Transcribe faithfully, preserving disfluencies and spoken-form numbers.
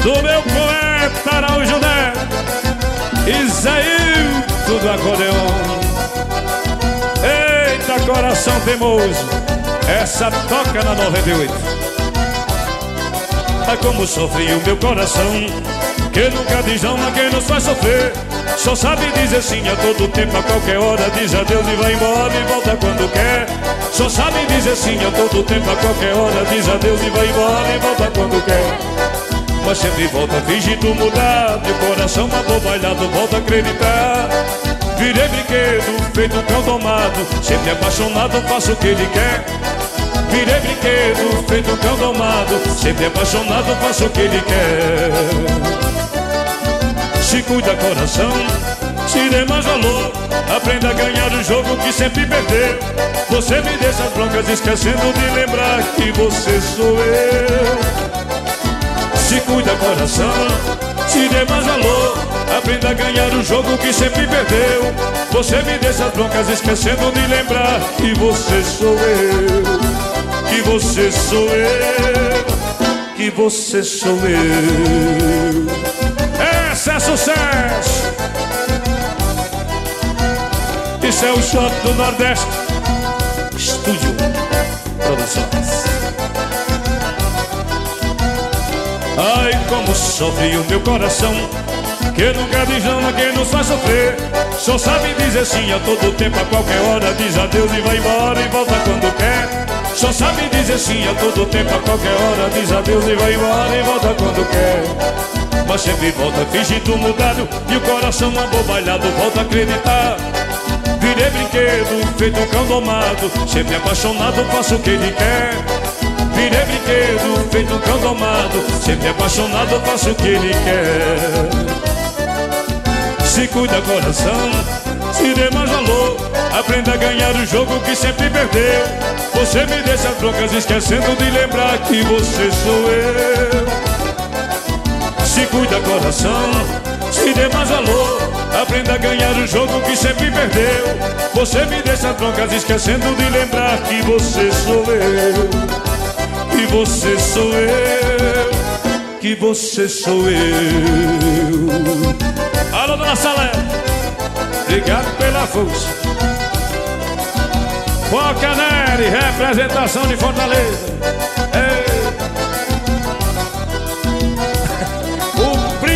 do meu poeta Araújo Neto, Isaílton do acordeon. Eita, coração teimoso, essa toca na noventa e oito. Ah, como sofre o meu coração, que nunca diz não a quem nos faz sofrer. Só sabe dizer sim a todo tempo, a qualquer hora. Diz adeus e vai embora e volta quando quer. Só sabe dizer sim a todo tempo, a qualquer hora. Diz adeus e vai embora e volta quando quer. Mas sempre volta fingindo mudar. Meu coração mandou bailado, volta a acreditar. Virei brinquedo, feito um cão domado. Sempre apaixonado, faço o que ele quer. Virei brinquedo, feito um cão domado. Sempre apaixonado, faço o que ele quer. Se cuida coração, se dê mais valor. Aprenda a ganhar o jogo que sempre perdeu. Você me deixa as broncas esquecendo de lembrar que você sou eu. Se cuida coração, se dê mais valor. Aprenda a ganhar o jogo que sempre perdeu. Você me deixa as broncas esquecendo de lembrar que você sou eu. Que você sou eu. Que você sou eu. Esse é sucesso. Isso é o shot do Nordeste. Estúdio Produções. Ai, como sofre o meu coração, que nunca diz não a quem nos faz sofrer. Só sabe dizer sim a todo tempo, a qualquer hora. Diz adeus e vai embora e volta quando quer. Só sabe dizer sim a todo tempo, a qualquer hora. Diz adeus e vai embora e volta quando quer. Mas sempre volta fingindo mudado, e o coração abobalhado volta a acreditar. Virei brinquedo, feito um cão domado. Sempre apaixonado, faço o que ele quer. Virei brinquedo, feito um cão domado. Sempre apaixonado, faço o que ele quer. Se cuida coração, se dê mais valor. Aprenda a ganhar o jogo que sempre perdeu. Você me deixa as broncas esquecendo de lembrar que você sou eu. Se cuida coração, se dê mais valor. Aprenda a ganhar o jogo que sempre perdeu. Você me deixa as broncas esquecendo de lembrar que você sou eu. Que você sou eu. Que você sou eu. Alô, dona Salé, obrigado pela força. Foca Nery, representação de Fortaleza. Ei.